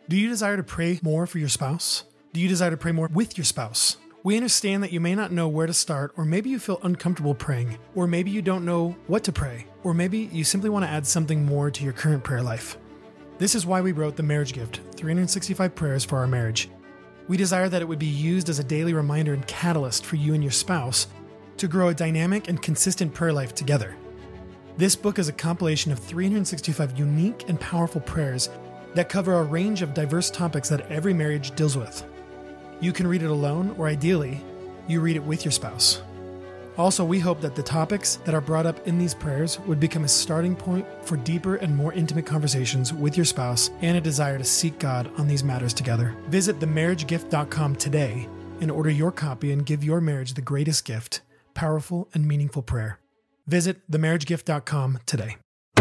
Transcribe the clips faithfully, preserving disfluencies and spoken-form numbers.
Do you desire to pray more for your spouse? Do you desire to pray more with your spouse? We understand that you may not know where to start, or maybe you feel uncomfortable praying, or maybe you don't know what to pray, or maybe you simply want to add something more to your current prayer life. This is why we wrote The Marriage Gift, three hundred sixty-five Prayers for Our Marriage. We desire that it would be used as a daily reminder and catalyst for you and your spouse to grow a dynamic and consistent prayer life together. This book is a compilation of three hundred sixty-five unique and powerful prayers that cover a range of diverse topics that every marriage deals with. You can read it alone, or ideally, you read it with your spouse. Also, we hope that the topics that are brought up in these prayers would become a starting point for deeper and more intimate conversations with your spouse and a desire to seek God on these matters together. Visit the marriage gift dot com today and order your copy and give your marriage the greatest gift, powerful and meaningful prayer. Visit the marriage gift dot com today.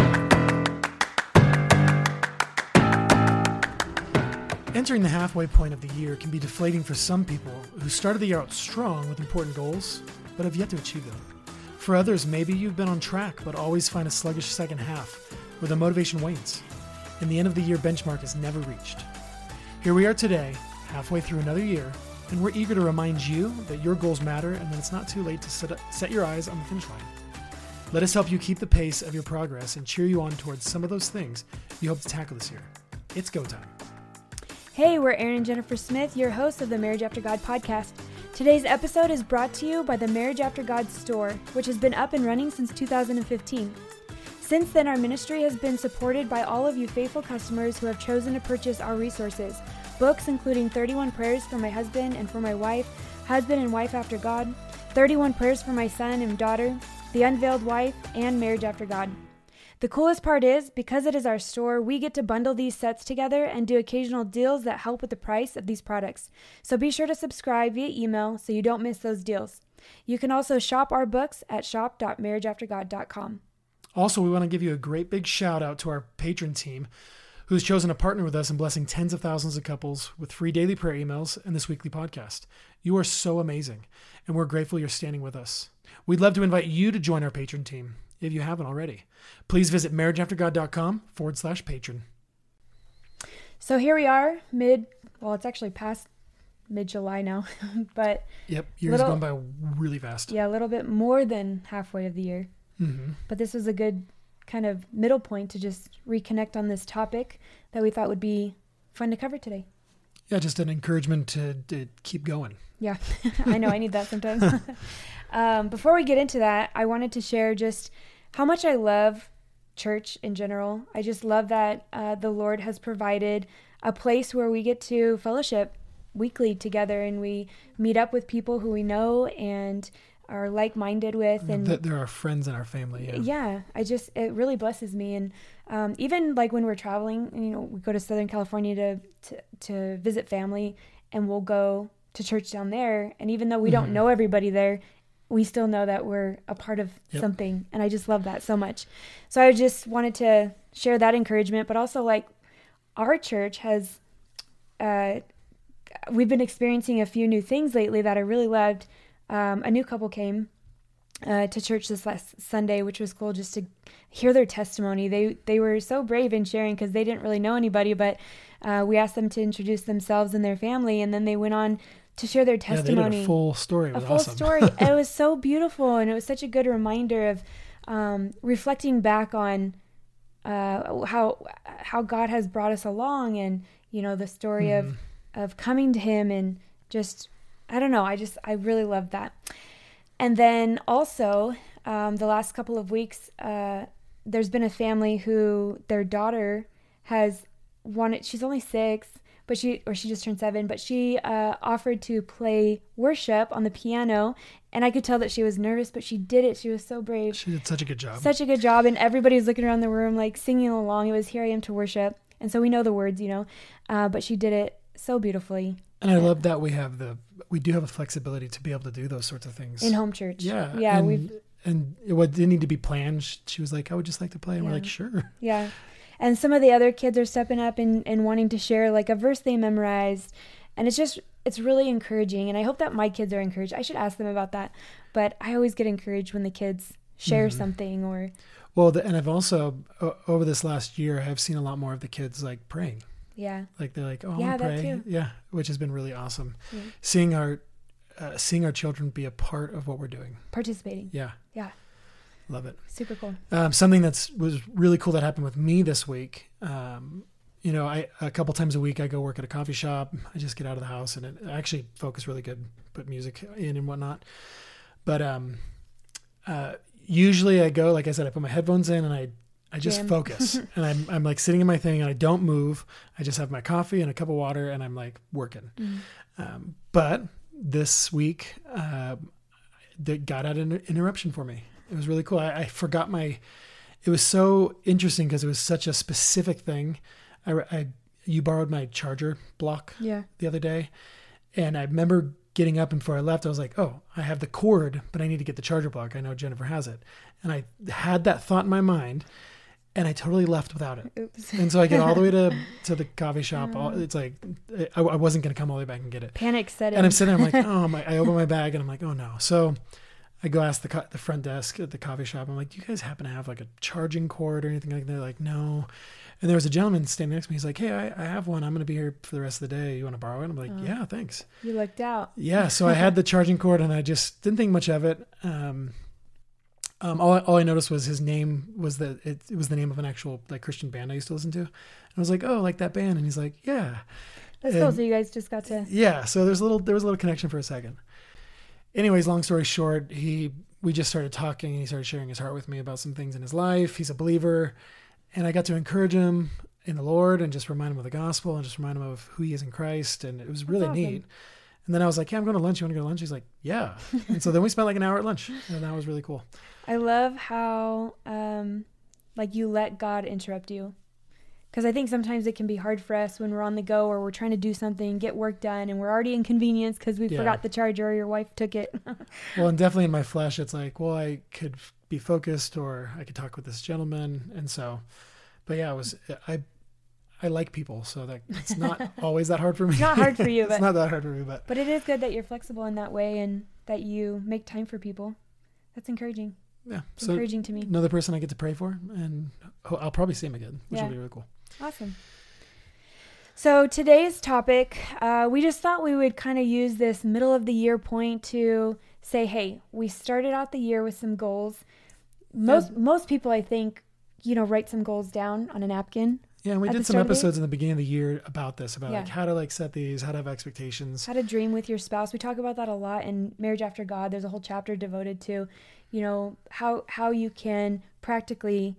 Entering the halfway point of the year can be deflating for some people who started the year out strong with important goals, but have yet to achieve them. For others, maybe you've been on track, but always find a sluggish second half where the motivation wanes, and the end of the year benchmark is never reached. Here we are today, halfway through another year, and we're eager to remind you that your goals matter and that it's not too late to set, set your eyes on the finish line. Let us help you keep the pace of your progress and cheer you on towards some of those things you hope to tackle this year. It's go time. Hey, we're Aaron and Jennifer Smith, your hosts of the Marriage After God podcast. Today's episode is brought to you by the Marriage After God store, which has been up and running since two thousand fifteen. Since then, our ministry has been supported by all of you faithful customers who have chosen to purchase our resources. Books including thirty-one Prayers for My Husband and for My Wife, Husband and Wife After God, thirty-one Prayers for My Son and Daughter, The Unveiled Wife, and Marriage After God. The coolest part is, because it is our store, we get to bundle these sets together and do occasional deals that help with the price of these products. So be sure to subscribe via email so you don't miss those deals. You can also shop our books at shop dot marriage after god dot com. Also, we want to give you a great big shout out to our patron team who's chosen to partner with us in blessing tens of thousands of couples with free daily prayer emails and this weekly podcast. You are so amazing, and we're grateful you're standing with us. We'd love to invite you to join our patron team if you haven't already. Please visit marriage after god dot com forward slash patron. So here we are, mid, well, it's actually past mid-July now, but... Yep, years little, gone by really fast. Yeah, a little bit more than halfway of the year. Mm-hmm. But this was a good kind of middle point to just reconnect on this topic that we thought would be fun to cover today. Yeah, just an encouragement to, to keep going. Yeah, I know, I need that sometimes. um, before we get into that, I wanted to share just how much I love church in general. I just love that uh, the Lord has provided a place where we get to fellowship weekly together, and we meet up with people who we know and are like-minded with. And there are friends in our family. Yeah, yeah I just, it really blesses me. And um, even like when we're traveling, you know, we go to Southern California to, to, to visit family, and we'll go to church down there. And even though we mm-hmm. don't know everybody there, we still know that we're a part of yep. something. And I just love that so much. So I just wanted to share that encouragement, but also like our church has, uh, we've been experiencing a few new things lately that I really loved. Um, a new couple came uh, to church this last Sunday, which was cool just to hear their testimony. They, they were so brave in sharing because they didn't really know anybody, but uh, we asked them to introduce themselves and their family. And then they went on to share their testimony. Yeah, they did a full story. It was a full awesome. story. It was so beautiful, and it was such a good reminder of um, reflecting back on uh, how how God has brought us along, and you know the story mm. of of coming to Him, and just I don't know. I just I really loved that. And then also um, the last couple of weeks, uh, there's been a family who their daughter has wanted. She's only six. But she, or she just turned seven, but she uh, offered to play worship on the piano, and I could tell that she was nervous, but she did it. She was so brave. She did such a good job. Such a good job, and everybody was looking around the room, like singing along. It was "Here I Am to Worship," and so we know the words, you know, uh, but she did it so beautifully. And I love that we have the, we do have a flexibility to be able to do those sorts of things in home church. Yeah, yeah, and, we've and it didn't need to be planned. She was like, "I would just like to play," and yeah. we're like, "Sure." Yeah. And some of the other kids are stepping up and, and wanting to share like a verse they memorized. And it's just, it's really encouraging. And I hope that my kids are encouraged. I should ask them about that. But I always get encouraged when the kids share mm-hmm. something or. Well, the, and I've also, uh, over this last year, I've seen a lot more of the kids like praying. Yeah. Like they're like, oh, Yeah, I'm gonna that pray. too. Yeah. Which has been really awesome. Yeah. Seeing our, uh, seeing our children be a part of what we're doing. Participating. Yeah. Yeah. Love it. Super cool. Um, something that's was really cool that happened with me this week. Um, you know, I, a couple times a week I go work at a coffee shop. I just get out of the house and it, I actually focus really good, put music in and whatnot. But, um, uh, usually I go, like I said, I put my headphones in and I, I just Jam. focus and I'm, I'm like sitting in my thing and I don't move. I just have my coffee and a cup of water and I'm like working. Mm. Um, but this week, uh, they got out an interruption for me. It was really cool. I, I forgot my, it was so interesting because it was such a specific thing. I, I, you borrowed my charger block Yeah. the other day. And I remember getting up and before I left, I was like, oh, I have the cord, but I need to get the charger block. I know Jennifer has it. And I had that thought in my mind and I totally left without it. Oops. And so I get all the way to, to the coffee shop. All, it's like, I, I wasn't going to come all the way back and get it. Panic set in. And I'm sitting there, I'm like, oh my, I open my bag and I'm like, oh no. So I go ask the co- the front desk at the coffee shop. I'm like, do you guys happen to have like a charging cord or anything like that? They're like, no. And there was a gentleman standing next to me. He's like, hey, I, I have one. I'm going to be here for the rest of the day. You want to borrow it? I'm like, Oh. yeah, thanks. You looked out. Yeah. So I had the charging cord and I just didn't think much of it. Um, um, all, I- all I noticed was his name was the, it, it was the name of an actual like Christian band I used to listen to. And I was like, oh, like that band. And he's like, yeah. That's And- cool. So you guys just got to. Yeah. So there's a little, there was a little connection for a second. Anyways, long story short, he, we just started talking and he started sharing his heart with me about some things in his life. He's a believer and I got to encourage him in the Lord and just remind him of the gospel and just remind him of who he is in Christ. And it was really awesome. neat. And then I was like, yeah, I'm going to lunch. You want to go to lunch? He's like, yeah. And so then we spent like an hour at lunch and that was really cool. I love how, um, like you let God interrupt you. Because I think sometimes it can be hard for us when we're on the go or we're trying to do something, get work done, and we're already inconvenienced because we Yeah. forgot the charger or your wife took it. Well, and definitely in my flesh, it's like, well, I could be focused or I could talk with this gentleman. And so, but yeah, it was, I, I like people. So that it's not always that hard for me. It's not hard for you, It's but not that hard for me, but but it is good that you're flexible in that way and that you make time for people. That's encouraging. yeah. It's So encouraging to me. another person I get to pray for and ho- I'll probably see him again, which Yeah. will be really cool. Awesome. So today's topic, uh, we just thought we would kind of use this middle of the year point to say, hey, we started out the year with some goals. Most most people, I think, you know, write some goals down on a napkin. Yeah, and we At did the some start of the episodes in the beginning of the year about this, about Yeah. like how to like set these, how to have expectations. How to dream with your spouse. We talk about that a lot in Marriage After God. There's a whole chapter devoted to, you know, how how you can practically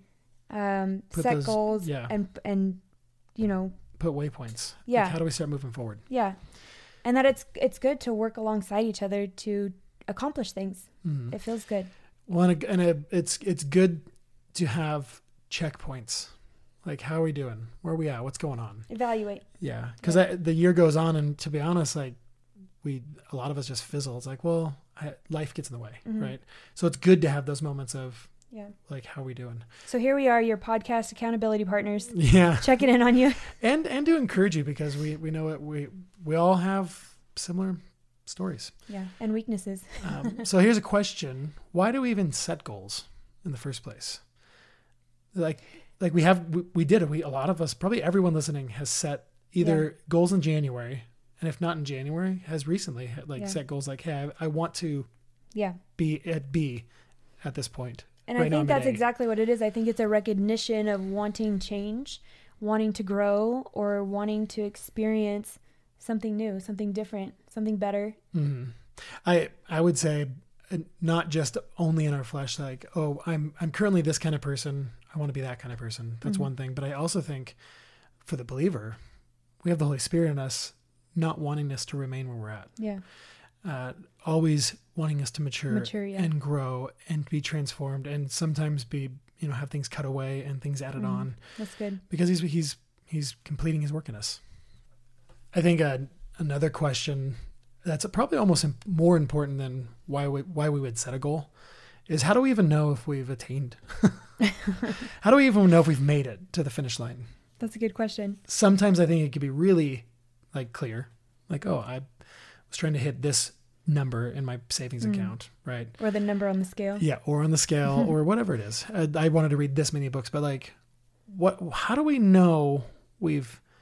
um, Put set those- goals yeah. and and you know. Put waypoints. Yeah. Like how do we start moving forward? Yeah. And that it's it's good to work alongside each other to accomplish things. Mhm. It feels good. Well, and, a, and a, it's it's good to have checkpoints. Like, how are we doing? Where are we at? What's going on? Evaluate. Yeah, because Yeah. the year goes on, and to be honest, like we a lot of us just fizzle. It's like, well, I, life gets in the way, Mhm. right? So it's good to have those moments of Yeah. like, how are we doing? So here we are, your podcast accountability partners, Yeah, checking in on you. and and to encourage you because we we know it. We we all have similar stories. Yeah. And weaknesses. Um, so here's a question: why do we even set goals in the first place? Like, like we have, we, we did it. We, a lot of us, probably everyone listening has set either goals in January. And if not in January, has recently had, like Yeah. set goals like, hey, I, I want to Yeah. be at B at this point. And Right I now think I'm at that's A. exactly what it is. I think it's a recognition of wanting change, wanting to grow, or wanting to experience something new, something different, something better. Mhm. I, I would say uh, not just only in our flesh, like, oh, I'm, I'm currently this kind of person. I want to be that kind of person. That's Mhm. one thing. But I also think for the believer, we have the Holy Spirit in us, not wanting us to remain where we're at. Yeah. Uh, always wanting us to mature, Mature, yeah. and grow and be transformed and sometimes be, you know, have things cut away and things added Mhm. on That's good. because he's, he's, he's completing his work in us. I think uh, another question that's probably almost im- more important than why we, why we would set a goal is how do we even know if we've attained? How do we even know if we've made it to the finish line? That's a good question. Sometimes I think it could be really like clear, like, oh, I was trying to hit this number in my savings Mm. account, right? Or the number on the scale. Yeah, or on the scale, or whatever it is. I, I wanted to read this many books, but like, what? How do we know we've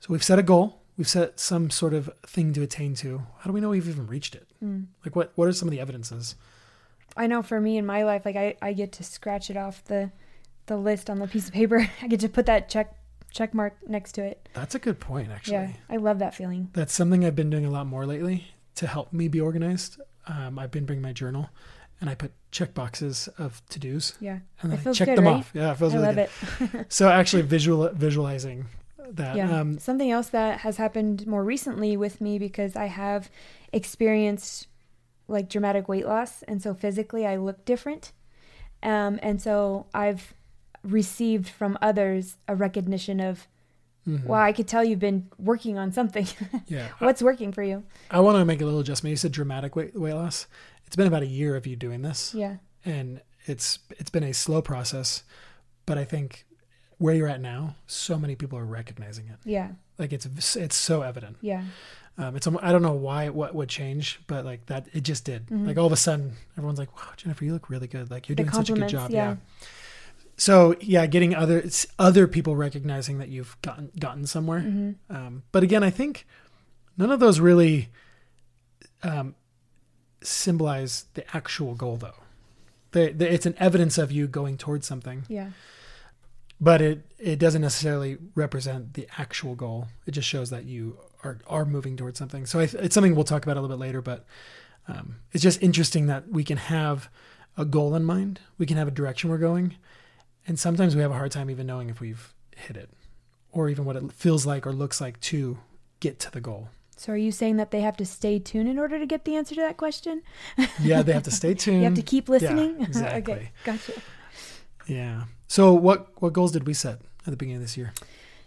So we've set a goal. We've set some sort of thing to attain to. How do we know we've even reached it? Mm. Like what, what are some of the evidences? I know for me in my life, like I, I get to scratch it off the, the list on the piece of paper. I get to put that check, check mark next to it. That's a good point, actually. Yeah. I love that feeling. That's something I've been doing a lot more lately to help me be organized. Um, I've been bringing my journal and I put check boxes of to-dos. Yeah. And then it I feels check good, them right? off. Yeah, it feels I really love good. it. So actually visual visualizing that. Yeah. Um, Something else that has happened more recently with me, because I have experienced like dramatic weight loss. And so physically I look different. Um, and so I've received from others a recognition of, mm-hmm. well, I could tell you've been working on something. Yeah. What's working for you? I want to make a little adjustment. You said dramatic weight, weight loss. It's been about a year of you doing this. Yeah. And it's, it's been a slow process, but I think where you're at now, so many people are recognizing it. Yeah. Like it's, it's so evident. Yeah. Um, it's, I don't know why, what would change, but like that, it just did. Mm-hmm. Like all of a sudden everyone's like, wow, Jennifer, you look really good. Like you're the doing such a good job. Yeah. yeah. So yeah, getting other, it's other people recognizing that you've gotten, gotten somewhere. Mm-hmm. Um, but again, I think none of those really, um, symbolize the actual goal though. They, they, it's an evidence of you going towards something. Yeah. But it, it doesn't necessarily represent the actual goal. It just shows that you are, are moving towards something. So I, it's something we'll talk about a little bit later, but um, it's just interesting that we can have a goal in mind. We can have a direction we're going. And sometimes we have a hard time even knowing if we've hit it or even what it feels like or looks like to get to the goal. So are you saying that they have to stay tuned in order to get the answer to that question? Yeah, they have to stay tuned. You have to keep listening? Yeah, exactly. Okay, gotcha. Yeah. So what, what goals did we set at the beginning of this year?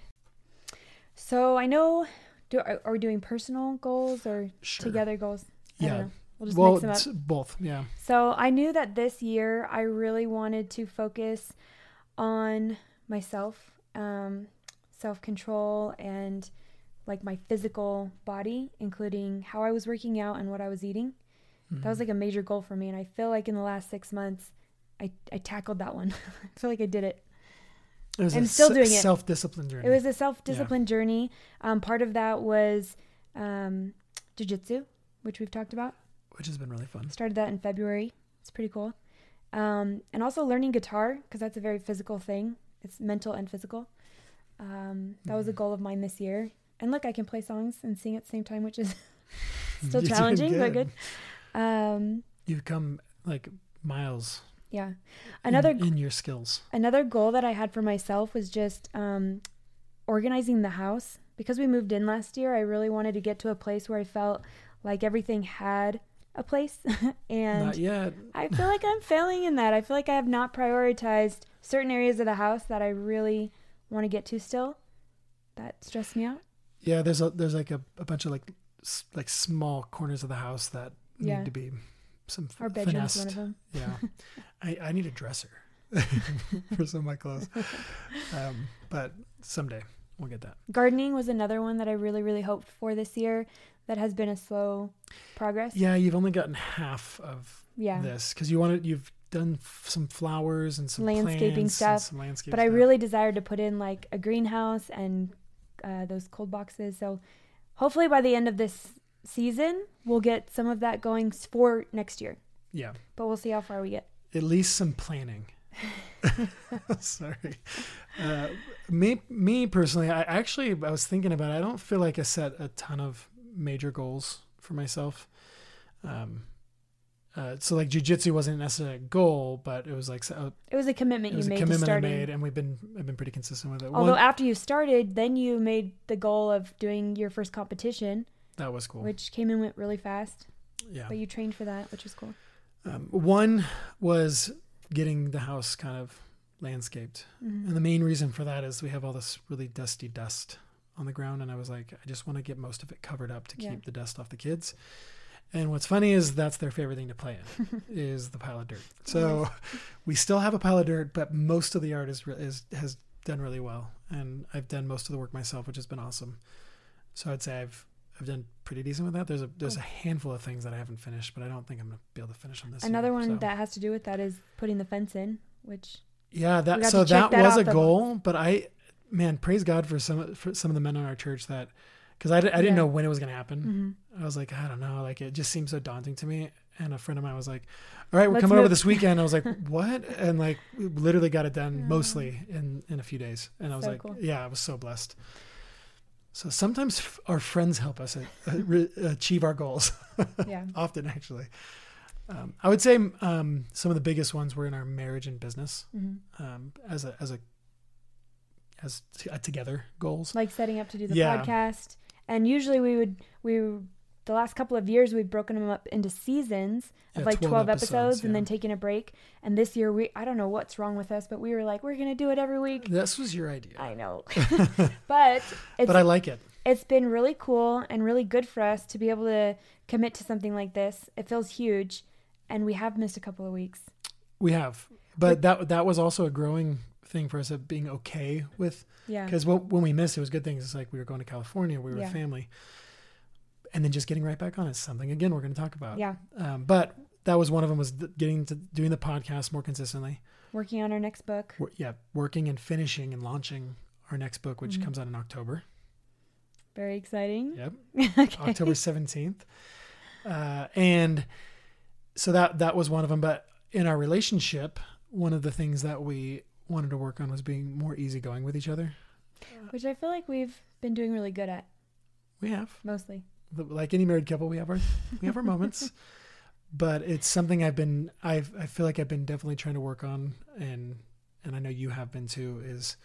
So I know, do, are, are we doing personal goals or Sure. together goals? I Yeah. don't know. We'll just well, mix them up. it's both. Yeah. So I knew that this year I really wanted to focus on myself, um, self-control and like my physical body, including how I was working out and what I was eating. Mm-hmm. That was like a major goal for me. And I feel like in the last six months, I, I tackled that one. I feel like I did it. It was I'm a still s- doing it. self-discipline journey. It was a self-discipline Yeah. journey. Um, part of that was um, jiu-jitsu, which we've talked about. Which has been really fun. Started that in February. It's pretty cool. Um, and also learning guitar, because that's a very physical thing. It's mental and physical. Um, that mm. was a goal of mine this year. And look, I can play songs and sing at the same time, which is still challenging, good. but good. Um, You've come like miles. Yeah. Another in, in your skills. Another goal that I had for myself was just um, organizing the house. Because we moved in last year, I really wanted to get to a place where I felt like everything had a place. And not yet. I feel like I'm failing in that. I feel like I have not prioritized certain areas of the house that I really want to get to still. That stressed me out. Yeah, there's a there's like a, a bunch of like s- like small corners of the house that yeah. need to be some f- Our bedroom's finessed. one of them. Yeah, I, I need a dresser for some of my clothes, um, but someday we'll get that. Gardening was another one that I really really hoped for this year. That has been a slow progress. Yeah, you've only gotten half of yeah. this because you wanted you've done f- some flowers and some landscaping plants stuff. And some landscape but stuff. I really desired to put in like a greenhouse and uh, those cold boxes. So hopefully by the end of this season, we'll get some of that going for next year. Yeah. But we'll see how far we get. At least some planning. Sorry. Uh, me, me personally, I actually, I was thinking about it. I don't feel like I set a ton of major goals for myself. Um, uh, so like jiu-jitsu wasn't necessarily a goal, but it was like, uh, it was a commitment it was you a made commitment to I starting. made, and we've been, I've been pretty consistent with it. Although One, after you started, then you made the goal of doing your first competition. That was cool. Which came and went really fast. Yeah. But you trained for that, which was cool. Um, one was getting the house kind of landscaped. Mm-hmm. And the main reason for that is we have all this really dusty dust on the ground. And I was like, I just want to get most of it covered up to keep yeah. the dust off the kids. And what's funny is that's their favorite thing to play in is the pile of dirt. So nice. We still have a pile of dirt, but most of the art is, is has done really well. And I've done most of the work myself, which has been awesome. So I'd say I've I've done pretty decent with that. There's a there's cool. a handful of things that I haven't finished, but I don't think I'm gonna be able to finish them this Another year. one so. that has to do with that is putting the fence in, which Yeah, that got so to check that, that was off a the goal, but I man, praise God for some, for some of the men in our church that, cause I, I didn't Yeah. know when it was going to happen. Mm-hmm. I was like, I don't know. Like, it just seems so daunting to me. And a friend of mine was like, all right, we're Let's coming over move. this weekend. I was like, what? And like, we literally got it done Yeah. mostly in, in a few days. And I was So like, cool. yeah, I was so blessed. So sometimes f- our friends help us uh, re- achieve our goals. Yeah. Often, actually. Um, I would say um, some of the biggest ones were in our marriage and business Mm-hmm. um, as a as a as t- uh, together goals. Like setting up to do the Yeah. podcast. And usually we would, we, the last couple of years, we've broken them up into seasons of Yeah, like twelve twelve episodes, episodes, and yeah. then taking a break. And this year, we, I don't know what's wrong with us, but we were like, we're going to do it every week. This was your idea, I know. But it's, but I like it. it's been really cool and really good for us to be able to commit to something like this. It feels huge. And we have missed a couple of weeks. We have, but that that was also a growing thing for us of being okay with. Yeah. Because when we missed, it was good things. It's like we were going to California, we were Yeah. a family, and then just getting right back on it. Something again we're going to talk about. Yeah. Um, but that was one of them, was th- getting to doing the podcast more consistently. Working on our next book. Wor- yeah, working and finishing and launching our next book, which Mhm. comes out in October. Very exciting. Yep, Okay. October seventeenth. Uh, and so that that was one of them. But in our relationship, one of the things that we wanted to work on was being more easygoing with each other. Which I feel like we've been doing really good at, We have, mostly. like any married couple, we have our we have our moments. But it's something I've been I've I feel like I've been definitely trying to work on, and and I know you have been too, is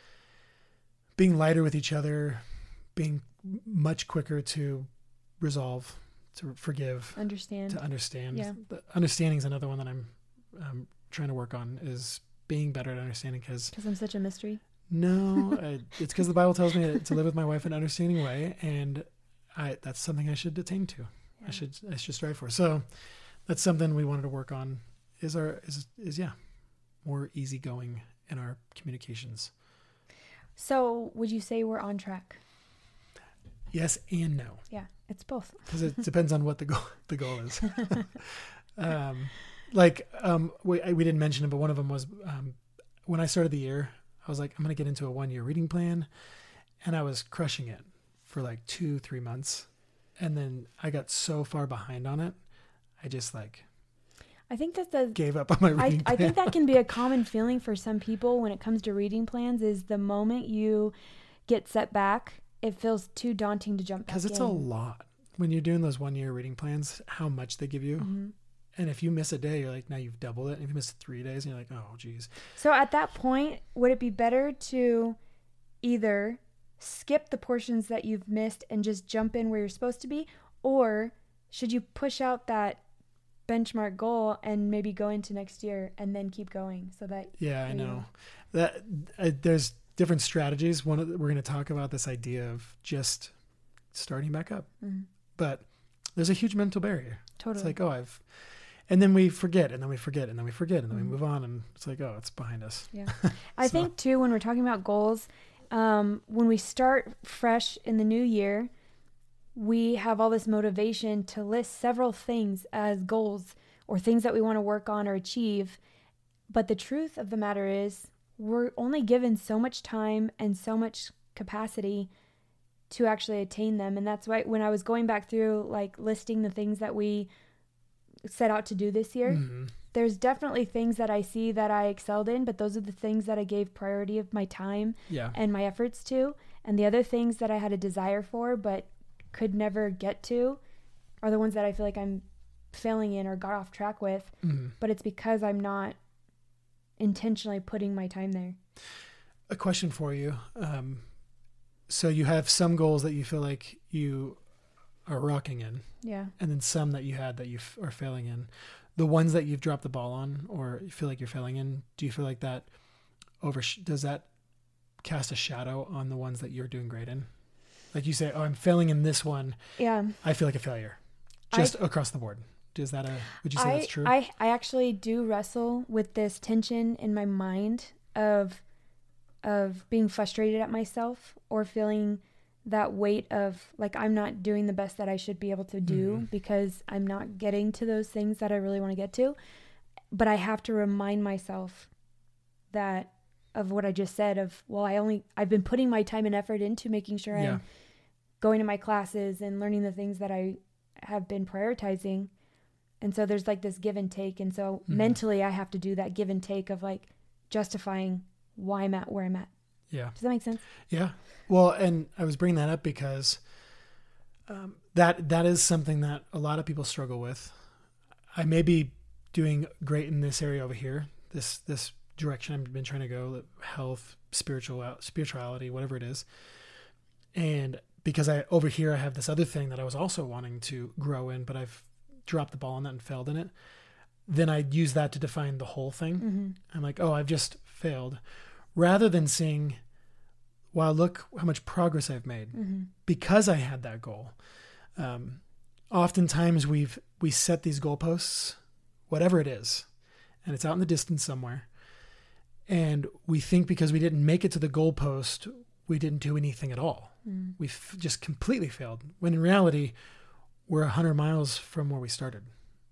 being lighter with each other, being much quicker to resolve, to forgive, Understand. to understand. Yeah. The understanding is another one that I'm um, trying to work on, is being better at understanding. Because Because I'm such a mystery. no, I, it's because the Bible tells me to, to live with my wife in an understanding way, and I that's something I should attain to. Yeah. I should I should strive for. So that's something we wanted to work on. Is our is is yeah, more easygoing in our communications. So would you say we're on track? Yes and no, Yeah, it's both. because it depends on what the goal the goal is. um, like um, we we didn't mention it, but one of them was um, when I started the year, I was like, I'm gonna get into a one year reading plan, and I was crushing it for like two three months, and then I got so far behind on it, I just like I think that the gave up on my I, reading I plan. think that can be a common feeling for some people when it comes to reading plans, is the moment you get set back, it feels too daunting to jump back Because it's in. a lot when you're doing those one year reading plans, how much they give you. Mhm. And if you miss a day, you're like, now you've doubled it. And if you miss three days, you're like, oh, geez. So at that point, would it be better to either skip the portions that you've missed and just jump in where you're supposed to be? Or should you push out that benchmark goal and maybe go into next year and then keep going so that Yeah, I you know that uh, there's different strategies. One of the, we're going to talk about this idea of just starting back up, Mhm. but there's a huge mental barrier. totally. It's like, oh, I've, and then we forget, and then we forget, and then we forget, and then Mhm. we move on, and it's like, oh, it's behind us. Yeah. I So- think too, when we're talking about goals, um, when we start fresh in the new year, we have all this motivation to list several things as goals or things that we want to work on or achieve. But the truth of the matter is, we're only given so much time and so much capacity to actually attain them. And that's why when I was going back through, like, listing the things that we set out to do this year, Mhm. there's definitely things that I see that I excelled in, but those are the things that I gave priority of my time Yeah. and my efforts to. And the other things that I had a desire for but could never get to are the ones that I feel like I'm failing in or got off track with. Mhm. But it's because I'm not intentionally putting my time there. A question for you. Um, so you have some goals that you feel like you are rocking in, Yeah. and then some that you had that you f- are failing in. The ones that you've dropped the ball on, or you feel like you're failing in, do you feel like that over does that cast a shadow on the ones that you're doing great in? Like you say, oh, I'm failing in this one, Yeah. I feel like a failure, just across the board. Is that a? Would you say I, that's true? I, I actually do wrestle with this tension in my mind of of being frustrated at myself or feeling that weight of like I'm not doing the best that I should be able to do Mhm. because I'm not getting to those things that I really want to get to. But I have to remind myself that of what I just said of, well, I only, I've been putting my time and effort into making sure Yeah. I'm going to my classes and learning the things that I have been prioritizing. And so there's like this give and take. And so Mhm. mentally I have to do that give and take of like justifying why I'm at where I'm at. Yeah. Does that make sense? Yeah. Well, and I was bringing that up because um, that that is something that a lot of people struggle with. I may be doing great in this area over here, this this direction I've been trying to go, health, spiritual spirituality, whatever it is. And because I over here I have this other thing that I was also wanting to grow in, but I've dropped the ball on that and failed in it. Then I use that to define the whole thing. Mm-hmm. I'm like, oh, I've just failed. Rather than seeing, wow, look how much progress I've made Mm-hmm. because I had that goal. Um, oftentimes we've, we set these goalposts, whatever it is, and it's out in the distance somewhere. And we think because we didn't make it to the goalpost, we didn't do anything at all. Mm. We've just completely failed. When in reality, we're a hundred miles from where we started.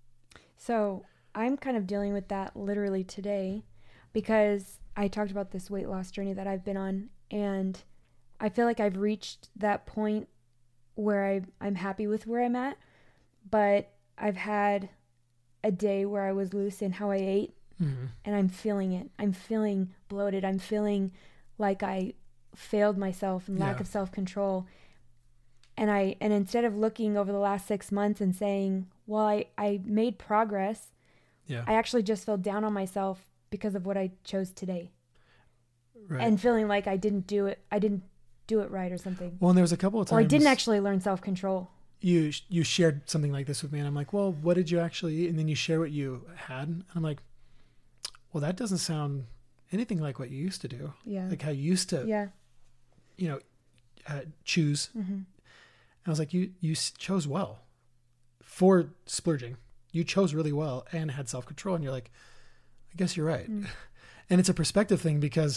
So I'm kind of dealing with that literally today because I talked about this weight loss journey that I've been on, and I feel like I've reached that point where I, I'm happy with where I'm at, but I've had a day where I was loose in how I ate, Mm-hmm. and I'm feeling it. I'm feeling bloated. I'm feeling like I failed myself and lack Yeah. of self-control. And I, and instead of looking over the last six months and saying, well, I, I made progress, Yeah. I actually just fell down on myself because of what I chose today, Right. and feeling like I didn't do it. I didn't do it right or something. well, and there was a couple of times Or I didn't actually learn self-control. you, you shared something like this with me, and I'm like, well, what did you actually eat? And then you share what you had. And I'm like, well, that doesn't sound anything like what you used to do. Yeah. Like how you used to, Yeah. you know, uh, choose. Mm-hmm. I was like, you, you s- chose well for splurging. You chose really well and had self-control. And you're like, I guess you're right. Mm. And it's a perspective thing because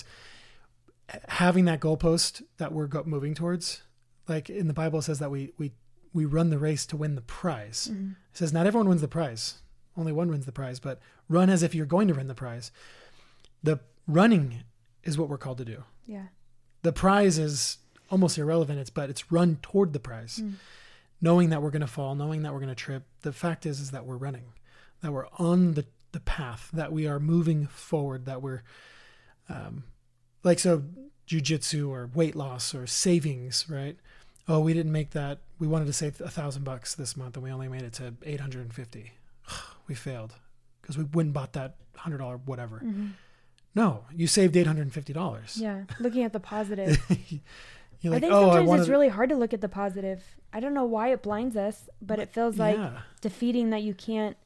having that goalpost that we're go- moving towards, like in the Bible, it says that we, we, we run the race to win the prize. Mm-hmm. It says not everyone wins the prize. Only one wins the prize, but run as if you're going to win the prize. The running is what we're called to do. Yeah. The prize is almost irrelevant. It's, but it's run toward the prize, Mm. knowing that we're going to fall, knowing that we're going to trip. The fact is, is that we're running, that we're on the, the path, that we are moving forward, that we're, um, like, so jujitsu or weight loss or savings, right? Oh, we didn't make that. We wanted to save a thousand bucks this month and we only made it to eight hundred fifty. We failed because we wouldn't bought that hundred dollar whatever. Mm-hmm. No, you saved eight hundred fifty dollars. Yeah. Looking at the positive. You're like, I think oh, I sometimes wanted. it's really hard to look at the positive. I don't know why it blinds us, but it feels like yeah. defeating that you can't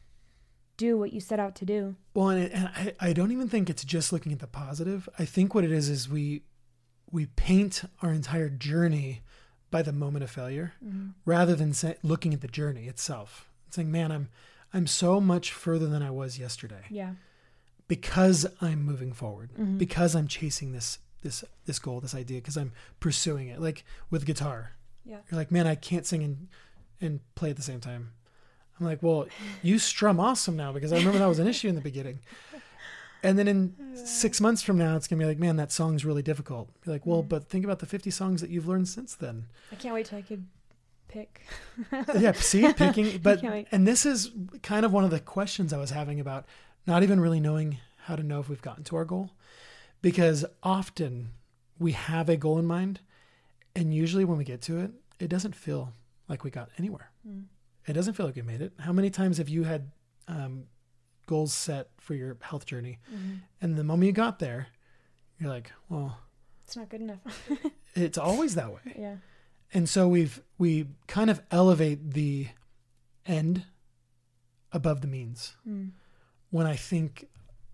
do what you set out to do. Well, and, it, and I, I don't even think it's just looking at the positive. I think what it is is we we paint our entire journey by the moment of failure, Mm-hmm. rather than say, looking at the journey itself. Saying, man, I'm I'm so much further than I was yesterday Yeah. because I'm moving forward, Mhm. because I'm chasing this this this goal, this idea, because I'm pursuing it. Like with guitar, Yeah. you're like, man, I can't sing and and play at the same time. I'm like, well, you strum awesome now, because I remember that was an issue in the beginning. And then in six months from now, it's gonna be like, man, that song's really difficult. Be like, well, Mhm. but think about the fifty songs that you've learned since then. I can't wait till I could pick. Yeah, see, picking, but Can't wait. and this is kind of one of the questions I was having about not even really knowing how to know if we've gotten to our goal, because often we have a goal in mind, and usually when we get to it, it doesn't feel like we got anywhere. Mm. It doesn't feel like we made it. How many times have you had um, goals set for your health journey, Mm-hmm. and the moment you got there, you're like, well, It's not good enough. it's always that way. Yeah. And so we've, we kind of elevate the end above the means, Mm. when I think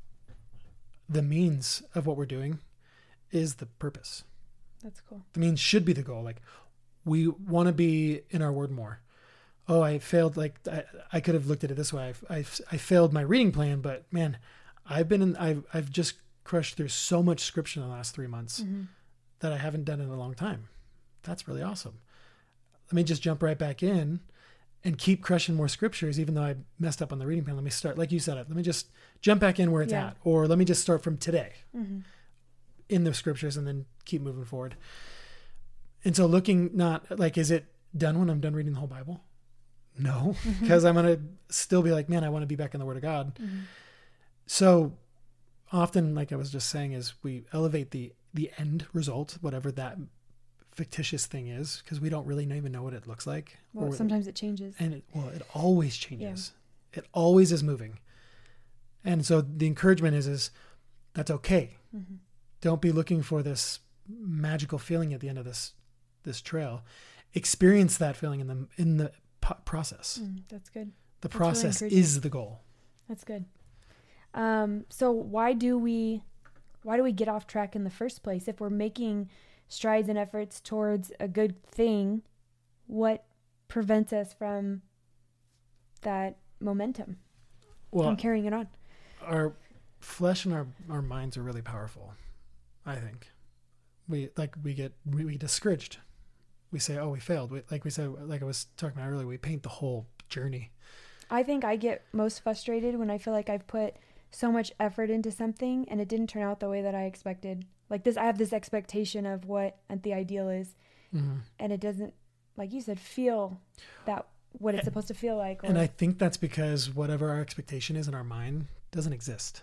the means of what we're doing is the purpose. That's cool. The means should be the goal. Like, we want to be in our word more. Oh, I failed. Like I, I could have looked at it this way. I, I, I failed my reading plan, but man, I've been in, I've, I've just crushed through so much scripture in the last three months Mm-hmm. that I haven't done in a long time. That's really awesome. Let me just jump right back in and keep crushing more scriptures, even though I messed up on the reading plan. Let me start, like you said, it. Let me just jump back in where it's Yeah. at, or let me just start from today. Mm-hmm. in the scriptures and then keep moving forward. And so looking not like, is it done when I'm done reading the whole Bible? No, because mm-hmm. I'm going to still be like, man, I want to be back in the Word of God. Mm-hmm. So often, like I was just saying, is we elevate the, the end result, whatever that fictitious thing is, because we don't really even know what it looks like. Well, sometimes it changes. And it, well, it always changes. Yeah. It always is moving. And so the encouragement is, is that's okay. Mm-hmm. Don't be looking for this magical feeling at the end of this, this trail. Experience that feeling in the, in the po- process. Mm, that's good. The that's process really is the goal. That's good. Um, so why do we, why do we get off track in the first place? If we're making strides and efforts towards a good thing, what prevents us from that momentum, well, from carrying it on? Our flesh and our, our minds are really powerful. I think we like, we get really discouraged. We say, oh, we failed. We, like we said, like I was talking about earlier, we paint the whole journey. I think I get most frustrated when I feel like I've put so much effort into something and it didn't turn out the way that I expected. Like this, I have this expectation of what the ideal is, mm-hmm. and it doesn't, like you said, feel that what it's and, supposed to feel like. Or, and I think that's because whatever our expectation is in our mind doesn't exist.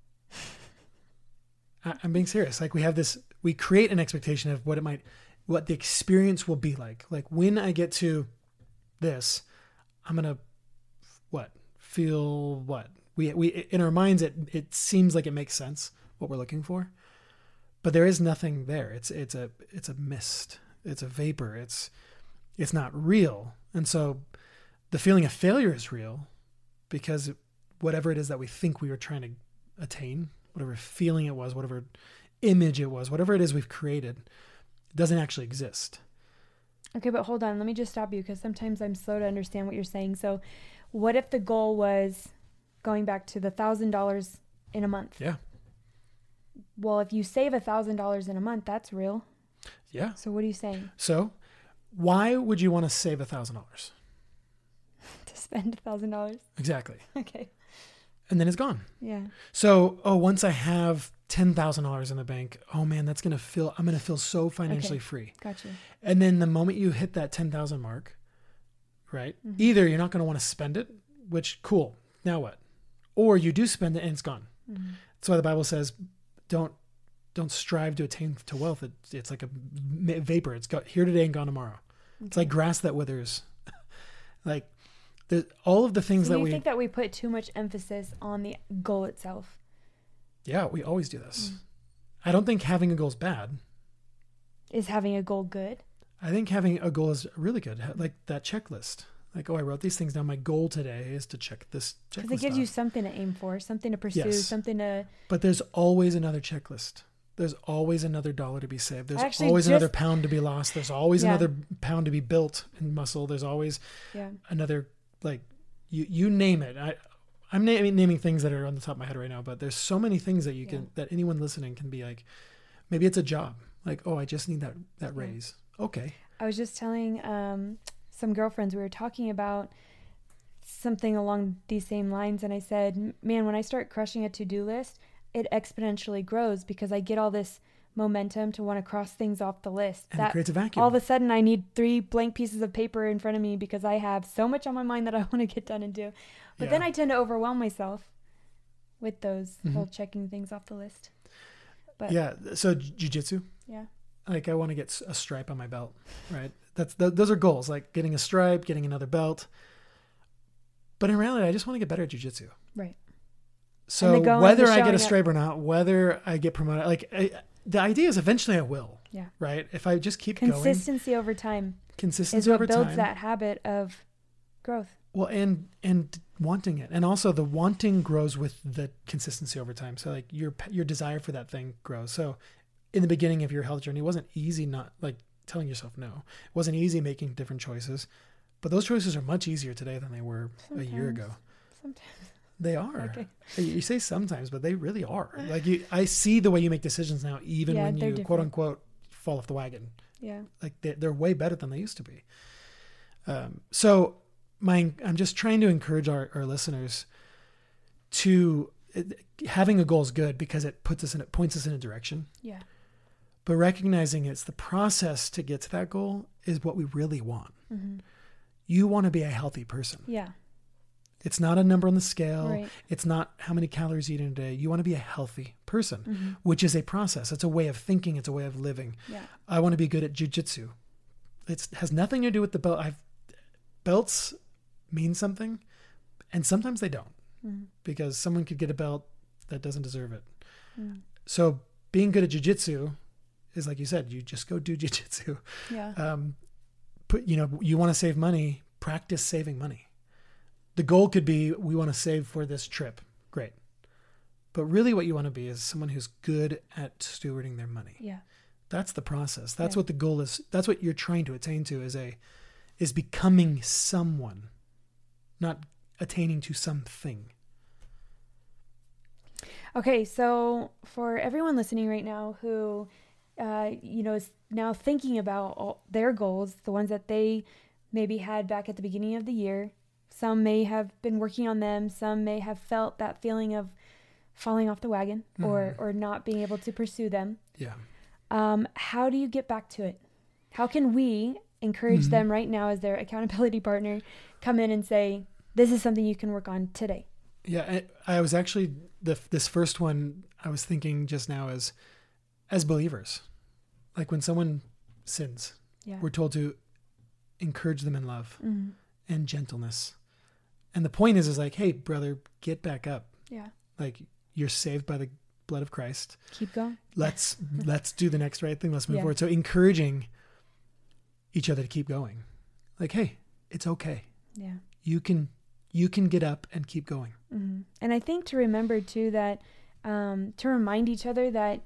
I, I'm being serious. Like we have this, we create an expectation of what it might, what the experience will be like. Like when I get to this, I'm going to what? Feel what? We, we, in our minds, it, it seems like it makes sense what we're looking for. But there is nothing there. It's it's a it's a mist. It's a vapor. It's it's not real. And so the feeling of failure is real because whatever it is that we think we were trying to attain, whatever feeling it was, whatever image it was, whatever it is we've created, it doesn't actually exist. Okay, but hold on. Let me just stop you because sometimes I'm slow to understand what you're saying. So what if the goal was going back to the one thousand dollars in a month? Yeah. Well, if you save one thousand dollars in a month, that's real. Yeah. So what are you saying? So why would you want to save one thousand dollars? To spend one thousand dollars? Exactly. Okay. And then it's gone. Yeah. So, oh, once I have ten thousand dollars in the bank, oh man, that's going to feel, I'm going to feel so financially okay. free. Gotcha. And then the moment you hit that ten thousand mark, right? Mm-hmm. Either you're not going to want to spend it, which cool. Now what? Or you do spend it and it's gone. Mm-hmm. That's why the Bible says, don't, don't strive to attain to wealth. It, it's like a vapor. It's got here today and gone tomorrow. Okay. It's like grass that withers. Like the, all of the things so that you we think that we put too much emphasis on the goal itself. Yeah, we always do this. Mm. I don't think having a goal is bad. Is having a goal good? I think having a goal is really good. Like that checklist. Like, oh, I wrote these things down. My goal today is to check this checklist. Because it gives off. you something to aim for, something to pursue, yes. something to... But there's always another checklist. There's always another dollar to be saved. There's always just... another pound to be lost. There's always yeah. another pound to be built in muscle. There's always yeah. another, like, you you name it. I, I'm naming, naming things that are on the top of my head right now, but there's so many things that you yeah. can, that anyone listening can be like, maybe it's a job. Like, oh, I just need that, that yeah. raise. Okay. I was just telling um, some girlfriends, we were talking about something along these same lines. And I said, man, when I start crushing a to-do list, it exponentially grows because I get all this momentum to want to cross things off the list. And that it creates a vacuum. All of a sudden I need three blank pieces of paper in front of me because I have so much on my mind that I want to get done and do. But yeah. then I tend to overwhelm myself with those mm-hmm. whole checking things off the list. But yeah. So jiu-jitsu. Yeah. Like I want to get a stripe on my belt, right? That's th- those are goals, like getting a stripe, getting another belt. But in reality, I just want to get better at jiu-jitsu. Right. So whether I get a stripe up. or not, whether I get promoted, like I, the idea is eventually I will. Yeah. Right. If I just keep consistency going. Consistency over time. Consistency is what over builds time. that habit of growth. Well, and and wanting it, and also the wanting grows with the consistency over time. So like your your desire for that thing grows. So in the beginning of your health journey, it wasn't easy. Not like telling yourself no. It wasn't easy making different choices, but those choices are much easier today than they were sometimes. a year ago. Sometimes. They are. Okay. You say sometimes, but they really are. Like you, I see the way you make decisions now, even yeah, when you different. quote unquote fall off the wagon. Yeah. Like they're, they're way better than they used to be. Um, so my, I'm just trying to encourage our, our listeners to, it, having a goal is good because it puts us in, it points us in a direction. Yeah. But recognizing it's the process to get to that goal is what we really want. Mm-hmm. You want to be a healthy person. Yeah. It's not a number on the scale. Right. It's not how many calories you eat in a day. You want to be a healthy person, Mm-hmm. which is a process. It's a way of thinking. It's a way of living. Yeah. I want to be good at jujitsu. It has nothing to do with the belt. I've belts mean something, and sometimes they don't, Mm-hmm. because someone could get a belt that doesn't deserve it. Mm. So being good at jujitsu is, like you said, you just go do jujitsu. Yeah. Um, put, you know, you want to save money, practice saving money. The goal could be, we want to save for this trip. Great. But really what you want to be is someone who's good at stewarding their money. Yeah. That's the process. That's Yeah. what the goal is. That's what you're trying to attain to is a, is becoming someone, not attaining to something. Okay, so for everyone listening right now who, uh, you know, is now thinking about all their goals, the ones that they maybe had back at the beginning of the year, some may have been working on them, some may have felt that feeling of falling off the wagon or, Mhm. or not being able to pursue them. Yeah. Um, how do you get back to it? How can we encourage Mhm. them right now as their accountability partner, come in and say, this is something you can work on today? Yeah. I, I was actually, the this first one, I was thinking just now as, as believers, like when someone sins, Yeah. we're told to encourage them in love Mhm. and gentleness. And the point is, is like, hey, brother, get back up. Yeah. Like, you're saved by the blood of Christ. Keep going. Let's, let's do the next right thing. Let's move Yeah. forward. So encouraging each other to keep going. Like, hey, it's okay. Yeah. You can, you can get up and keep going. Mm-hmm. And I think to remember too that um, to remind each other that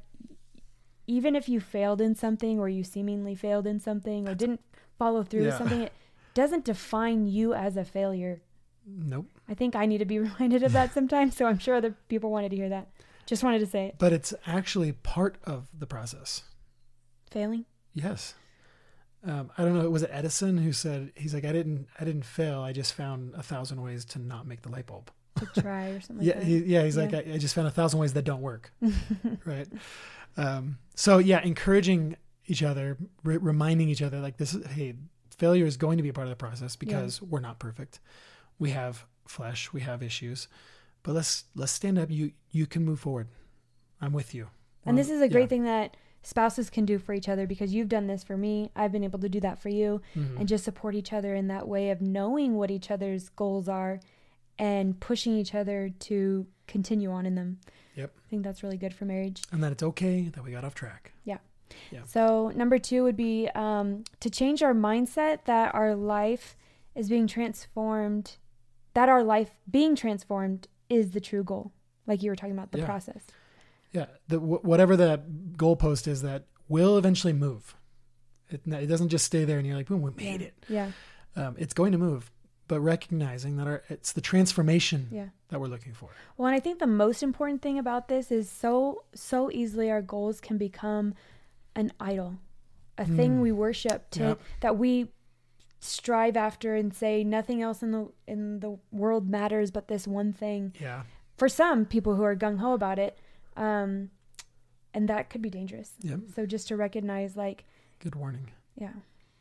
even if you failed in something or you seemingly failed in something or didn't follow through Yeah. with something, it doesn't define you as a failure. Nope. I think I need to be reminded of that sometimes. So I'm sure other people wanted to hear that. Just wanted to say it. But it's actually part of the process. Failing? Yes. Um, I don't know. Was it Edison who said, he's like, I didn't, I didn't fail. I just found a thousand ways to not make the light bulb. To try or something Yeah. like that. He, yeah. He's Yeah. like, I, I just found a thousand ways that don't work. Right. Um, so yeah, encouraging each other, re- reminding each other like this is, hey, failure is going to be a part of the process because we're not perfect. We have flesh, we have issues, but let's, let's stand up. You, you can move forward. I'm with you. And this is a great Yeah. thing that spouses can do for each other because you've done this for me. I've been able to do that for you Mhm. and just support each other in that way of knowing what each other's goals are and pushing each other to continue on in them. Yep. I think that's really good for marriage. And that it's okay that we got off track. Yeah. Yeah. So number two would be um, to change our mindset that our life is being transformed, that our life being transformed is the true goal. Like you were talking about the Yeah. process. Yeah. The, wh- whatever the goalpost is that will eventually move. It, it doesn't just stay there and you're like, boom, we made yeah. it. Yeah. Um, it's going to move, but recognizing that our, it's the transformation Yeah. that we're looking for. Well, and I think the most important thing about this is so, so easily our goals can become an idol, a Mm. thing we worship to, Yep. that we strive after and say nothing else in the, in the world matters but this one thing. Yeah. For some people who are gung-ho about it, um, and that could be dangerous. Yep. So just to recognize like, Good warning. yeah.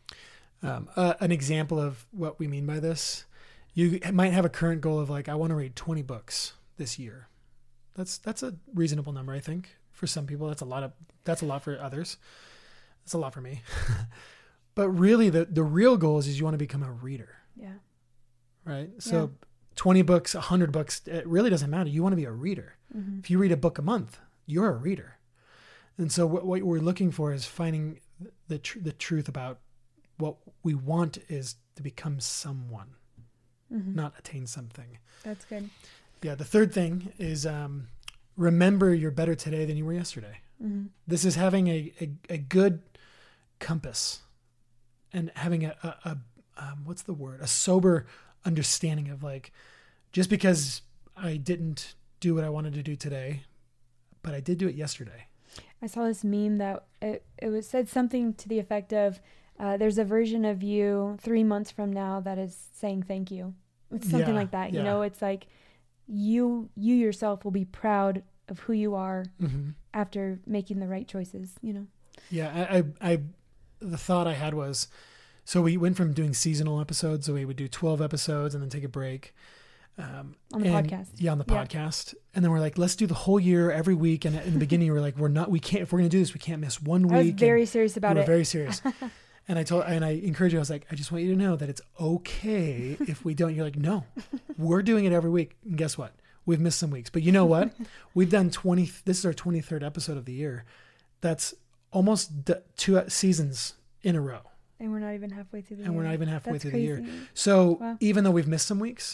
Um, uh, an example of what we mean by this, you might have a current goal of like, I want to read twenty books this year. That's, that's a reasonable number. I think for some people, that's a lot of, that's a lot for others. That's a lot for me, but really the, the real goal is, is you want to become a reader, Yeah. right? So twenty books, a hundred books, it really doesn't matter. You want to be a reader. Mm-hmm. If you read a book a month, you're a reader. And so what, what we're looking for is finding the tr- the truth about what we want is to become someone, Mm-hmm. not attain something. That's good. Yeah. The third thing is um, remember you're better today than you were yesterday. Mm-hmm. This is having a, a, a good compass and having a, a, a um, what's the word? A sober understanding of like, just because I didn't do what I wanted to do today, but I did do it yesterday. I saw this meme that it, it was said something to the effect of, uh, there's a version of you three months from now that is saying thank you. It's something Yeah, like that. You yeah. know, it's like you you yourself will be proud of who you are Mm-hmm. after making the right choices, you know. Yeah, I, I, I, the thought I had was, so we went from doing seasonal episodes, so we would do twelve episodes and then take a break. Um, On the and- podcast. Yeah, on the Yeah. podcast. And then we're like, let's do the whole year every week. And in the beginning, we're like, we're not, we can't, if we're going to do this, we can't miss one week. I was And very serious about we were it. very serious. And I told, and I encouraged you, I was like, I just want you to know that it's okay if we don't. You're like, no, we're doing it every week. And guess what? We've missed some weeks, but you know what? We've done twenty, this is our twenty-third episode of the year. That's almost d- two seasons in a row. And we're not even halfway through the And year. we're not even halfway That's through crazy. the year. So Wow. even though we've missed some weeks,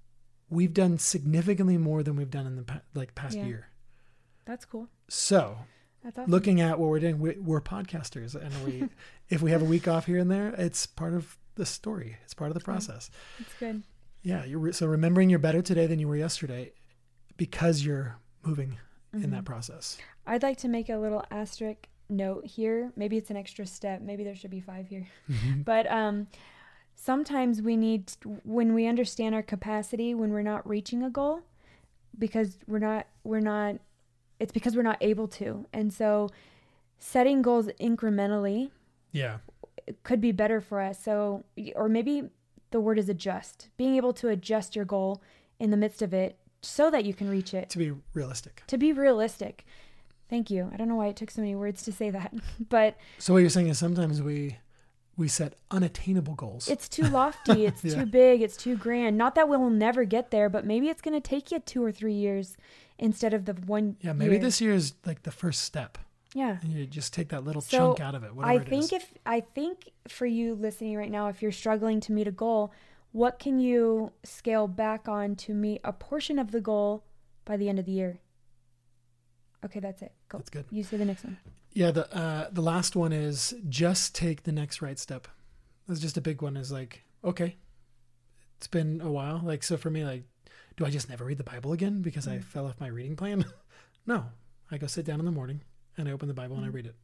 we've done significantly more than we've done in the pa- like past Yeah. year. That's cool. So That's awesome. looking at what we're doing, we, we're podcasters, and we, if we have a week off here and there, it's part of the story. It's part of the process. It's good. Yeah. You're re- so remembering you're better today than you were yesterday, because you're moving in Mm-hmm. that process. I'd like to make a little asterisk note here. Maybe it's an extra step. Maybe there should be five here. But um, sometimes we need, when we understand our capacity, when we're not reaching a goal, because we're not, we're not, it's because we're not able to. And so setting goals incrementally Yeah. could be better for us. So, or maybe the word is adjust, being able to adjust your goal in the midst of it so that you can reach it. To be realistic. To be realistic. Thank you. I don't know why it took so many words to say that, but So what you're saying is sometimes we, we set unattainable goals. it's too lofty. It's Yeah. too big. It's too grand. Not that we'll never get there, but maybe it's going to take you two or three years instead of the one. yeah. Maybe year. this year is like the first step, Yeah. and you just take that little So, chunk out of it. Whatever I it think is. if I think for you listening right now, if you're struggling to meet a goal, what can you scale back on to meet a portion of the goal by the end of the year? Okay, that's it. Go. That's good. You say the next one. Yeah, the uh, the last one is just take the next right step. That's just a big one. Is like, okay, it's been a while. Like, so for me, like, do I just never read the Bible again because I Mm. fell off my reading plan? No, I go sit down in the morning and I open the Bible and I read it.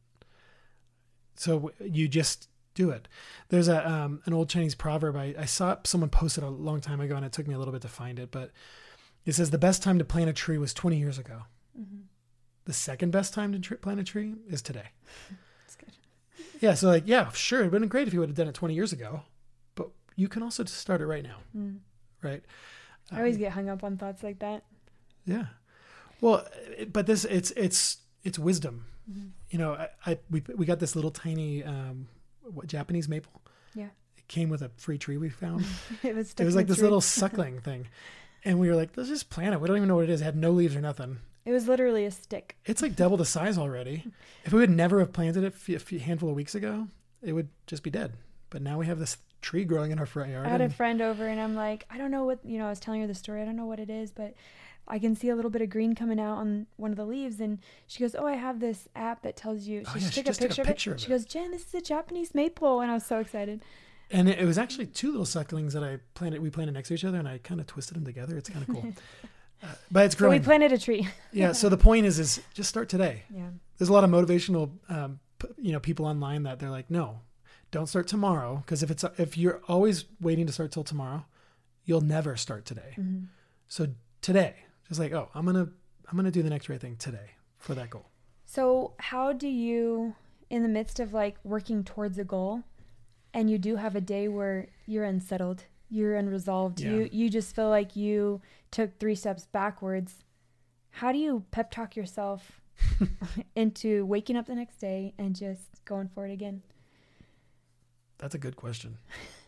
So w- you just do it. There's a um, an old Chinese proverb. I, I saw someone posted a long time ago, and it took me a little bit to find it, but it says the best time to plant a tree was twenty years ago. Mm-hmm. The second best time to tr- plant a tree is today. That's good. Yeah. So like, yeah, sure. It'd been great if you would have done it twenty years ago, but you can also just start it right now. Mm. Right. I always Um, get hung up on thoughts like that. Yeah. Well, it, but this, it's, it's, it's wisdom. Mm-hmm. You know, I, I, we, we got this little tiny, um, what, Japanese maple. Yeah. It came with a free tree we found. It was, It was like this little suckling thing. And we were like, let's just plant it. We don't even know what it is. It had no leaves or nothing. It was literally a stick. It's like double the size already. If we would never have planted it a few- a few- handful of weeks ago, it would just be dead. But now we have this tree growing in our front yard. I had a and- friend over and I'm like, I don't know what, you know, I was telling her the story. I don't know what it is, but I can see a little bit of green coming out on one of the leaves. And she goes, oh, I have this app that tells you. She, Oh, yeah, she she took just a took a picture, picture of of it. it. She goes, Jen, this is a Japanese maple. And I was so excited. And it, it was actually two little sucklings that I planted. We planted next to each other, and I kind of twisted them together. It's kind of cool. uh, but it's So growing. we planted a tree. Yeah. So the point is, is just start today. Yeah. There's a lot of motivational, um, p- you know, people online that they're like, no, don't start tomorrow. Because if it's if you're always waiting to start till tomorrow, you'll never start today. Mm-hmm. So today, just like, oh, I'm gonna I'm gonna do the next right thing today for that goal. So how do you, in the midst of like working towards a goal, and you do have a day where you're unsettled, you're unresolved, Yeah. you you just feel like you took three steps backwards, how do you pep talk yourself into waking up the next day and just going for it again? That's a good question.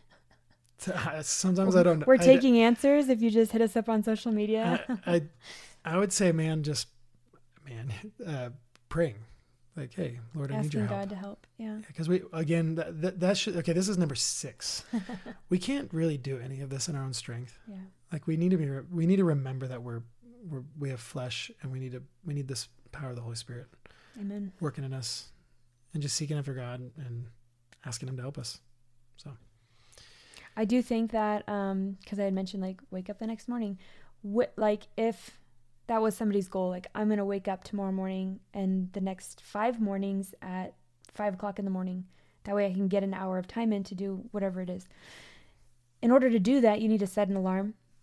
Sometimes I don't. We're I- taking answers if you just hit us up on social media. I, I I would say, man, just man, uh, praying, like, hey, Lord, I need your Asking help. God to help. Yeah. Because we again that, that that should okay. This is number six. We can't really do any of this in our own strength. Yeah. Like we need to be. We need to remember that we're we're we have flesh, and we need to we need this power of the Holy Spirit Amen. working in us, and just seeking after God and asking Him to help us. So I do think that, um, because I had mentioned like wake up the next morning, Wh- like if that was somebody's goal, like I'm gonna wake up tomorrow morning and the next five mornings at five o'clock in the morning. That way I can get an hour of time in to do whatever it is. In order to do that, you need to set an alarm.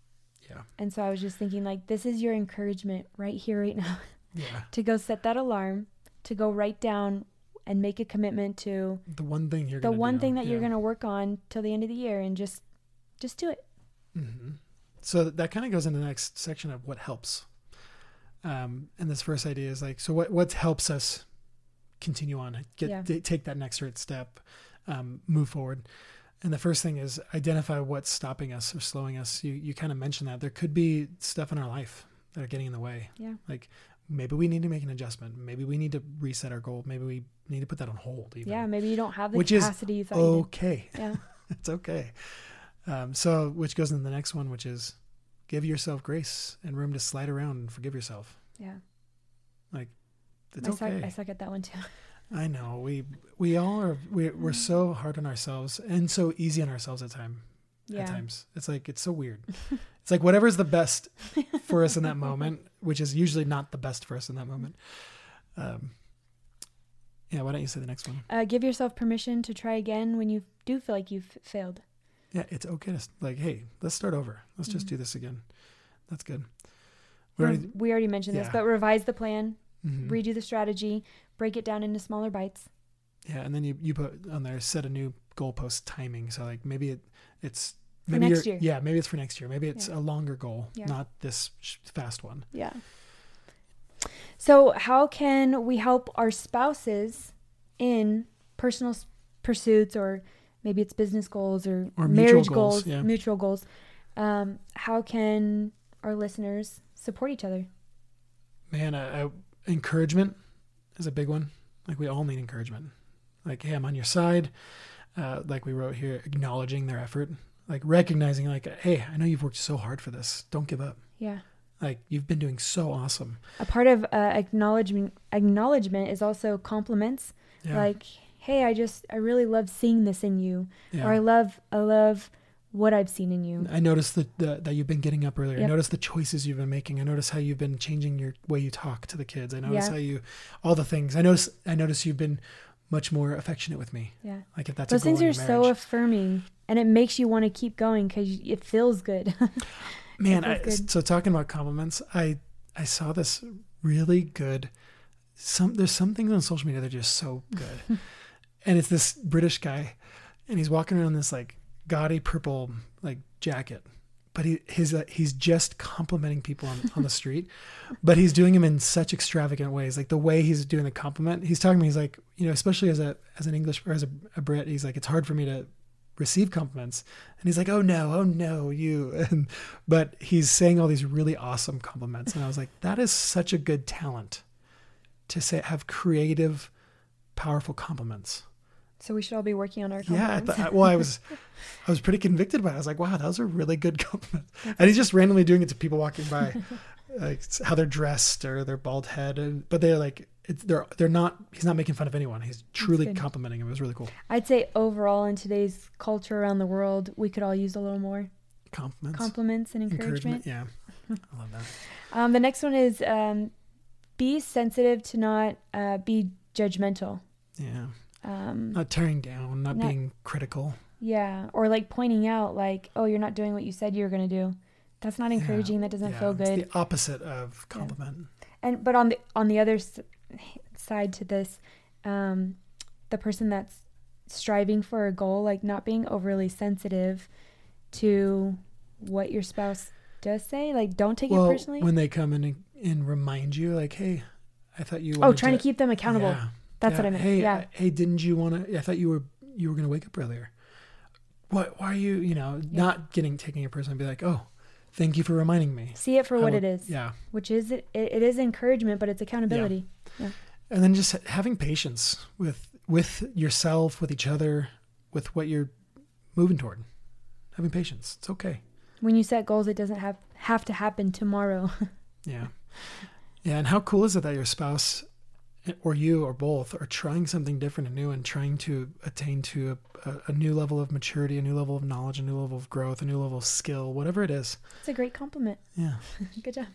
Yeah. And so I was just thinking, like, this is your encouragement right here, right now. Yeah. To go set that alarm, to go write down and make a commitment to the one thing you're the gonna one do. thing that yeah. you're going to work on till the end of the year, and just just do it. Mm-hmm. So that, that kind of goes into the next section of what helps. Um, and this first idea is like, so what what helps us continue on, get Yeah. t- take that next right step, um, move forward. And the first thing is identify what's stopping us or slowing us. You you kind of mentioned that there could be stuff in our life that are getting in the way. Yeah. Like maybe we need to make an adjustment. Maybe we need to reset our goal. Maybe we need to put that on hold. Even. Yeah. Maybe you don't have the Which capacity you is thought you okay. did. Yeah. It's okay. Um, so which goes into the next one, which is give yourself grace and room to slide around and forgive yourself. Yeah. Like it's I suck, okay. I suck at that one too. I know we we all are we we're so hard on ourselves and so easy on ourselves at time Yeah. at times. It's like it's so weird. It's like whatever's the best for us in that moment, which is usually not the best for us in that moment. Um, yeah, why don't you say the next one? Uh, give yourself permission to try again when you do feel like you've failed. Yeah, it's okay to like, hey, let's start over. Let's just Mhm. do this again. That's good. We Re- already, we already mentioned this, yeah. but revise the plan, mhm. redo the strategy, break it down into smaller bites. Yeah, and then you, you put on there set a new goalpost timing. So like maybe it it's For maybe next you're- year. Yeah, maybe it's for next year. Maybe it's Yeah. a longer goal, Yeah. not this sh- fast one. Yeah. So how can we help our spouses in personal s- pursuits, or maybe it's business goals or, Or mutual marriage goals, goals, yeah. mutual goals? Um, how can our listeners support each other? Man, uh, uh, encouragement is a big one. Like we all need encouragement. Like, hey, I'm on your side. Uh, like we wrote here, acknowledging their effort, like recognizing like, hey, I know you've worked so hard for this. Don't give up. Yeah. Like you've been doing so awesome. A part of uh, acknowledgement acknowledgement is also compliments. Yeah. Like, hey, I just I really love seeing this in you, yeah. or I love I love what I've seen in you. I noticed that the, that you've been getting up earlier. Yep. I noticed the choices you've been making. I noticed how you've been changing your way you talk to the kids. I noticed Yeah. how you, all the things. I notice. I notice you've been much more affectionate with me. Yeah. Like if that's Those a goal things in are your so marriage. affirming, and it makes you want to keep going because it feels good. Man, It I, feels good. so talking about compliments, I I saw this really good. Some there's some things on social media that are just so good, and it's this British guy, and he's walking around in this like gaudy purple like jacket, but he his uh, he's just complimenting people on, on the street, but he's doing them in such extravagant ways. Like the way he's doing the compliment, he's talking to me. He's like, you know, especially as a as an English or as a, a Brit, he's like, it's hard for me to receive compliments, and he's like, oh no, oh no, you, and but he's saying all these really awesome compliments, and I was like, that is such a good talent to say, have creative, powerful compliments. So we should all be working on our Yeah, I compliments. thought, well, I was, I was pretty convicted by it. I was like, wow, those are really good compliments, and he's just randomly doing it to people walking by, like how they're dressed or their bald head, and but they're like, it's, they're they're not. He's not making fun of anyone. He's truly good. complimenting him. It was really cool. I'd say overall in today's culture around the world, we could all use a little more Compliments, compliments and encouragement. Yeah, I love that. Um, the next one is um, be sensitive to not uh, be judgmental. Yeah. Um, Not tearing down, not, Not- being critical. yeah, or like pointing out, like, oh, you're not doing what you said you were going to do. That's not encouraging. Yeah, That doesn't yeah, feel it's good. the opposite of compliment. And but on the on the other s- side to this, um, the person that's striving for a goal, like not being overly sensitive to what your spouse does say, like don't take Well, it personally. when they come in and, and remind you, like, hey, I thought you. Oh, wanted trying to, keep them accountable. Yeah, That's yeah, what I meant. Hey, yeah. I- hey, didn't you want to? I thought you were you were going to wake up earlier. What? Why are you? You know, Yeah. not getting taking it personally. Be like, oh, thank you for reminding me. See it for I what will- it is. Yeah. Which is it, it is encouragement, but it's accountability. And then just having patience with with yourself, with each other, with what you're moving toward. Having patience. It's okay. When you set goals, it doesn't have have to happen tomorrow. Yeah. Yeah. And how cool is it that your spouse or you or both are trying something different and new and trying to attain to a, a, a new level of maturity, a new level of knowledge, a new level of growth, a new level of skill, whatever it is. It's a great compliment. Yeah. Good job.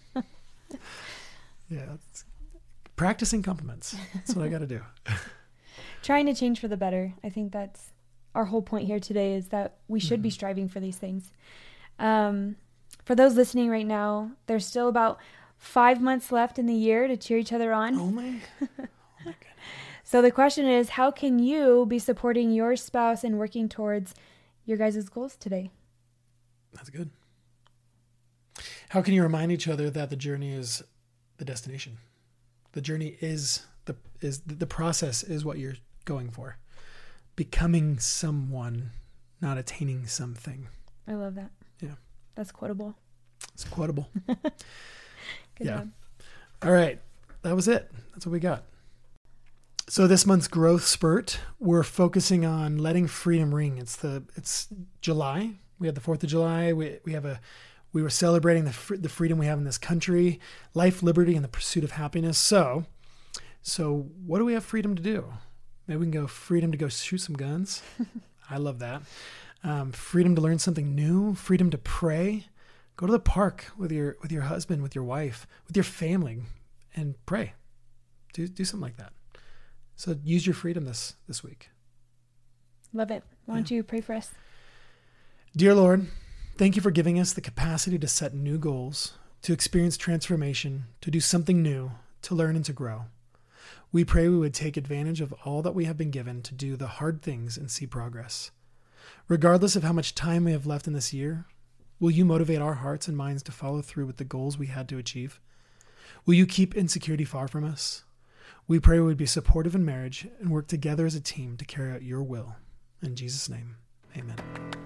Yeah. It's, practicing compliments. That's what I got to do. Trying to change for the better. I think that's our whole point here today, is that we should be Mhm. striving for these things. Um, For those listening right now, there's still about five months left in the year to cheer each other on. Only? Oh my goodness. So the question is, how can you be supporting your spouse and working towards your guys' goals today? That's good. How can you remind each other that the journey is the destination? The journey is the is the process is what you're going for. Becoming someone, not attaining something. I love that. Yeah. That's quotable. It's quotable. Good yeah. job. All right. That was it. That's what we got. So this month's growth spurt, we're focusing on letting freedom ring. It's the it's July. We had the fourth of July. We we have a we were celebrating the fr- the freedom we have in this country, life, liberty, and the pursuit of happiness. So, so what do we have freedom to do? Maybe we can go freedom to go shoot some guns. I love that. Um, freedom to learn something new. Freedom to pray. Go to the park with your with your husband, with your wife, with your family, and pray. Do do something like that. So use your freedom this this week. Love it. Why don't Yeah. you pray for us? Dear Lord, thank you for giving us the capacity to set new goals, to experience transformation, to do something new, to learn and to grow. We pray we would take advantage of all that we have been given to do the hard things and see progress. Regardless of how much time we have left in this year, will you motivate our hearts and minds to follow through with the goals we had to achieve? Will you keep insecurity far from us? We pray we would be supportive in marriage and work together as a team to carry out your will. In Jesus' name, amen.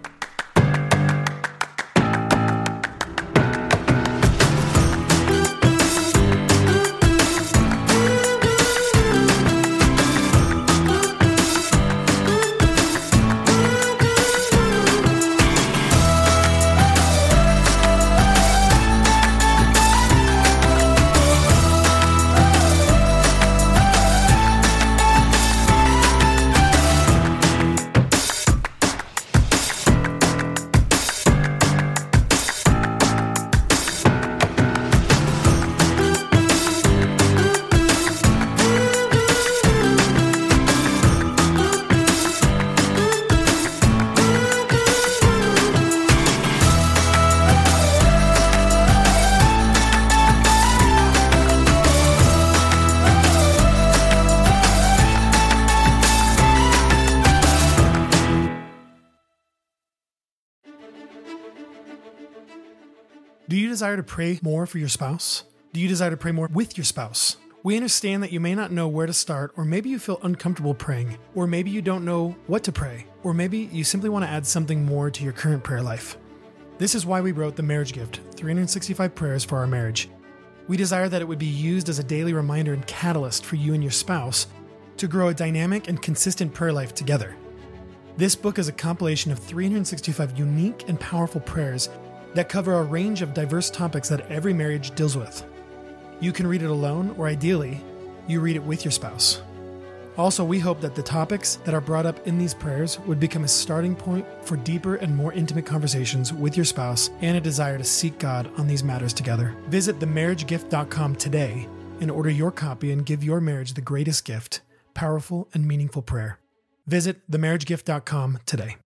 Do you desire to pray more for your spouse? Do you desire to pray more with your spouse? We understand that you may not know where to start, or maybe you feel uncomfortable praying, or maybe you don't know what to pray, or maybe you simply want to add something more to your current prayer life. This is why we wrote The Marriage Gift, three hundred sixty-five Prayers for Our Marriage. We desire that it would be used as a daily reminder and catalyst for you and your spouse to grow a dynamic and consistent prayer life together. This book is a compilation of three hundred sixty-five unique and powerful prayers that cover a range of diverse topics that every marriage deals with. You can read it alone, or ideally, you read it with your spouse. Also, we hope that the topics that are brought up in these prayers would become a starting point for deeper and more intimate conversations with your spouse and a desire to seek God on these matters together. Visit the marriage gift dot com today and order your copy and give your marriage the greatest gift, powerful and meaningful prayer. Visit the marriage gift dot com today.